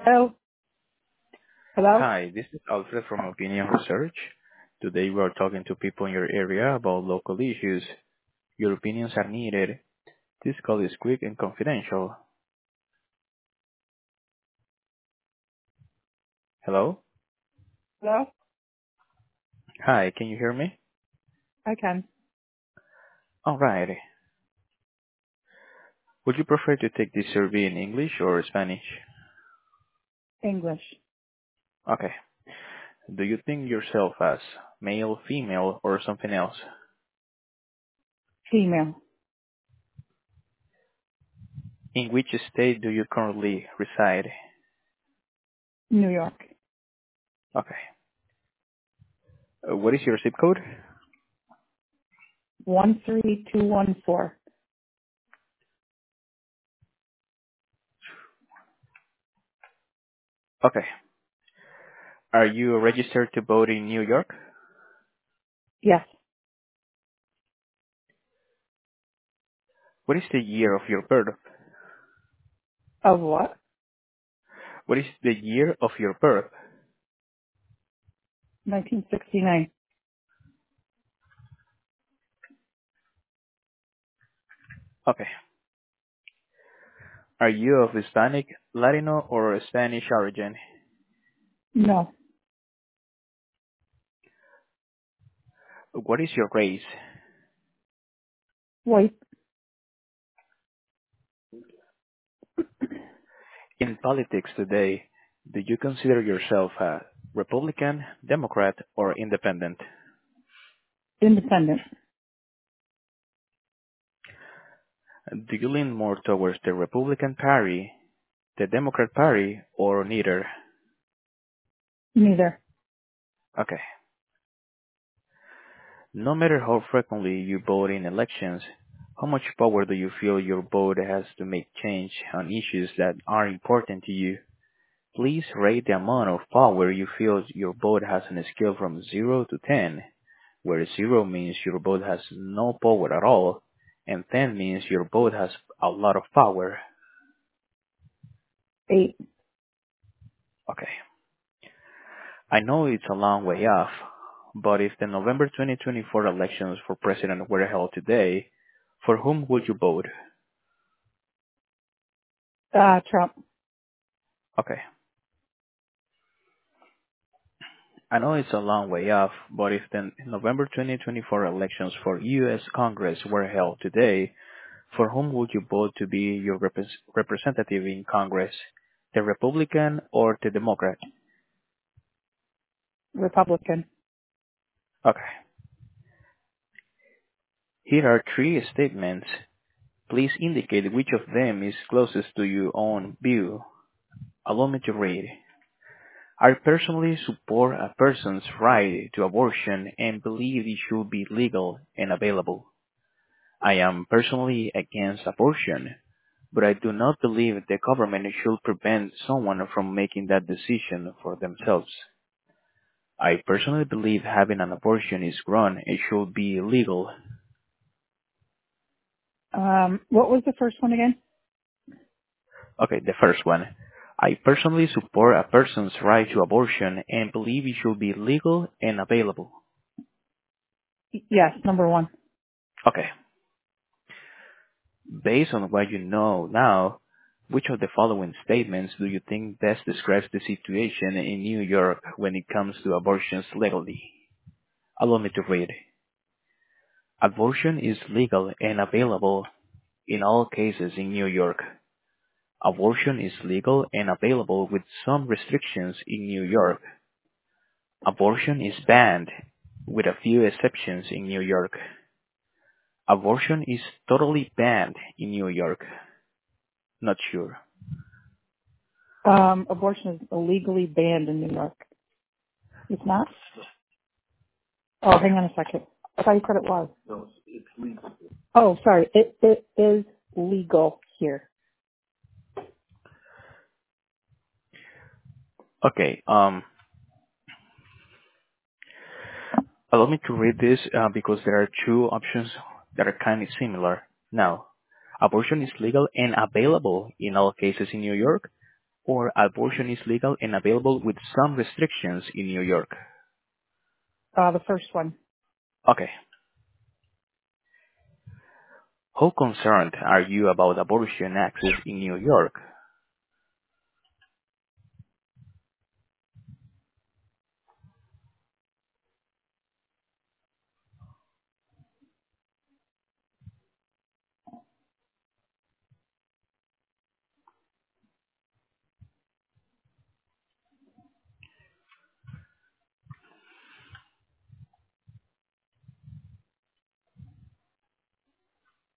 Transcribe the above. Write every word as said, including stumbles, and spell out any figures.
Hello? Hello? Hi, this is Alfred from Opinion Research. Today we are talking to people in your area about local issues. Your opinions are needed. This call is quick and confidential. Hello? Hello? Hi, can you hear me? I can. Alright. Would you prefer to take this survey in English or Spanish? English. Okay. Do you think yourself as male, female, or something else? Female. In which state do you currently reside? New York. Okay. Uh, What is your zip code? one three two one four. Okay. Are you registered to vote in New York? Yes. What is the year of your birth? Of what? What is the year of your birth? nineteen sixty-nine. Okay. Are you of Hispanic, Latino, or Spanish origin? No. What is your race? White. In politics today, do you consider yourself a Republican, Democrat, or Independent? Independent. Do you lean more towards the Republican Party, the Democrat Party, or neither? Neither. Okay. No matter how frequently you vote in elections, how much power do you feel your vote has to make change on issues that are important to you? Please rate the amount of power you feel your vote has on a scale from zero to ten, where zero means your vote has no power at all, and ten means your vote has a lot of power. Eight. Okay. I know it's a long way off, but if the November twenty twenty-four elections for president were held today, for whom would you vote? Uh, Trump. Okay. I know it's a long way off, but if the November twenty twenty-four elections for U S Congress were held today, for whom would you vote to be your repres representative in Congress? The Republican or the Democrat? Republican. Okay. Here are three statements. Please indicate which of them is closest to your own view. Allow me to read. I personally support a person's right to abortion and believe it should be legal and available. I am personally against abortion, but I do not believe the government should prevent someone from making that decision for themselves. I personally believe having an abortion is wrong and should be illegal. Um, what was the first one again? Okay, the first one. I personally support a person's right to abortion and believe it should be legal and available. Y- Yes, number one. Okay, based on what you know now, which of the following statements do you think best describes the situation in New York when it comes to abortions legally? Allow me to read. Abortion is legal and available in all cases in New York. Abortion is legal and available with some restrictions in New York. Abortion is banned with a few exceptions in New York. Abortion is totally banned in New York. Not sure. Um, abortion is illegally banned in New York. It's not? Oh, Okay. hang on a second. I thought you said it was. Oh, sorry. It, it is legal here. Okay. Um, allow me to read this uh, because there are two options that are kind of similar. Now, abortion is legal and available in all cases in New York. or abortion is legal and available with some restrictions in New York? Uh, the first one. Okay. How concerned are you about abortion access in New York?